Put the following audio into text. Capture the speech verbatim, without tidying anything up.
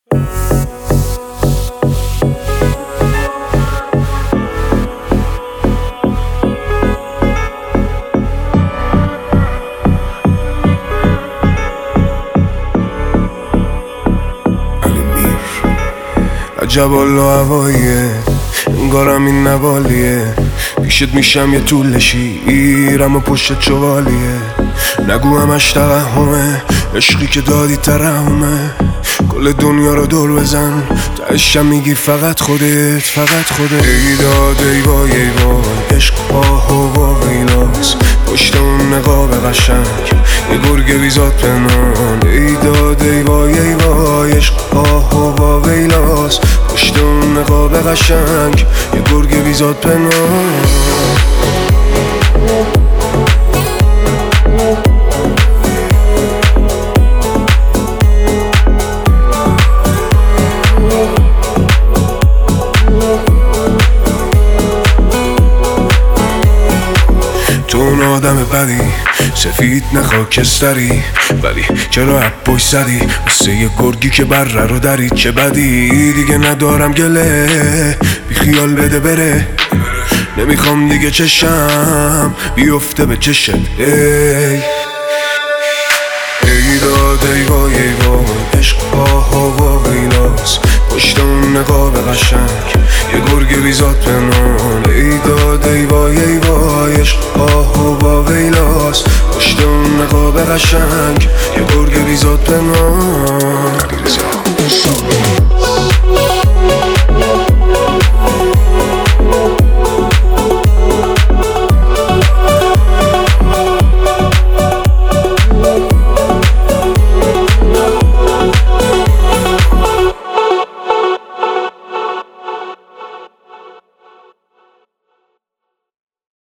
عجب الله هواییه، انگارم این نوالیه. پیشت میشم یه طول شیرم و پشت چوالیه. نگو همش توهمه، عشقی که دادی ترحمه. کل دنیا رو دور بزن، تهشم میگی فقط خودت، فقط خودت. ای داد ای وای ای وای، عشق آه و ویلاس. پشت اون نقاب قشنگ یه گرگ بیزاد پنهان. ای داد ای وای ای وای، عشق آه و ویلاس. پشت اون نقاب قشنگ یه گرگ بیزاد پنهان. تو اون آدم بدی، سفید نه خاکستری، ولی چرا عبای زدی مثل یه گرگی که بره رو دارید. چه بدی دیگه ندارم گله، بی خیال بده بره. نمیخوام دیگه چشم بیفته به چشت. ای ای داد ای وای ای وای، عشق آه و ویلاس. پشت اون نقاب قشنگ یه گرگ بیزاد پنهان. ای داد ای وای ای وای، عشق آه و ویلاس. پشت اون نقاب قشنگ یه گرگ بیزاد پنهان.